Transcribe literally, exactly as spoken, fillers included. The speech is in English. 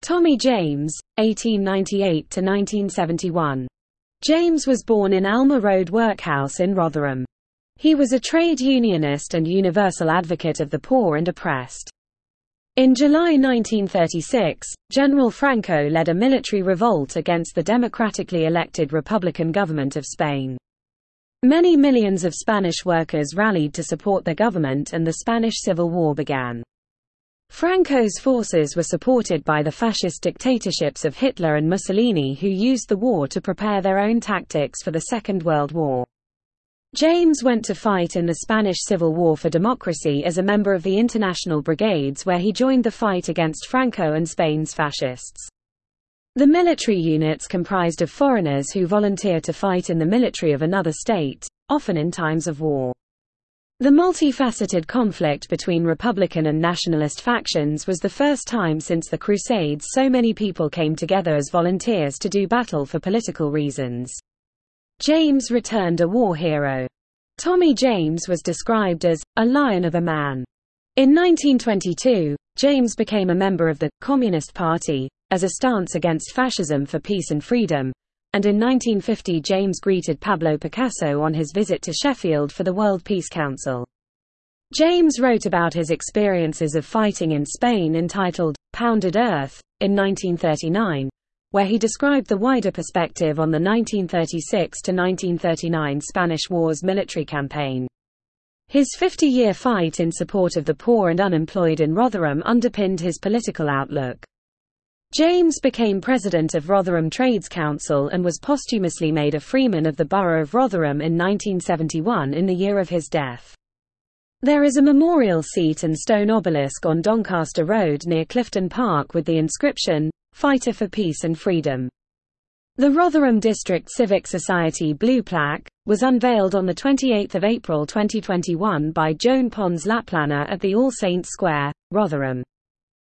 Tommy James, eighteen ninety-eight to nineteen seventy-one. James was born in Alma Road Workhouse in Rotherham. He was a trade unionist and universal advocate of the poor and oppressed. In July nineteen thirty-six, General Franco led a military revolt against the democratically elected Republican government of Spain. Many millions of Spanish workers rallied to support their government and the Spanish Civil War began. Franco's forces were supported by the fascist dictatorships of Hitler and Mussolini, who used the war to prepare their own tactics for the Second World War. James went to fight in the Spanish Civil War for democracy as a member of the International Brigades, where he joined the fight against Franco and Spain's fascists. The military units comprised of foreigners who volunteer to fight in the military of another state, often in times of war. The multifaceted conflict between Republican and nationalist factions was the first time since the Crusades so many people came together as volunteers to do battle for political reasons. James returned a war hero. Tommy James was described as a lion of a man. In nineteen twenty-two, James became a member of the Communist Party, as a stance against fascism for peace and freedom, and in nineteen fifty James greeted Pablo Picasso on his visit to Sheffield for the World Peace Council. James wrote about his experiences of fighting in Spain entitled, Pounded Earth, in nineteen thirty-nine, where he described the wider perspective on the nineteen thirty-six to nineteen thirty-nine Spanish War's military campaign. His fifty-year fight in support of the poor and unemployed in Rotherham underpinned his political outlook. James became president of Rotherham Trades Council and was posthumously made a freeman of the borough of Rotherham in nineteen seventy-one, in the year of his death. There is a memorial seat and stone obelisk on Doncaster Road near Clifton Park with the inscription, Fighter for Peace and Freedom. The Rotherham District Civic Society Blue Plaque was unveiled on the twenty-eighth of April twenty twenty-one by Joan Pons Laplana at the All Saints Square, Rotherham.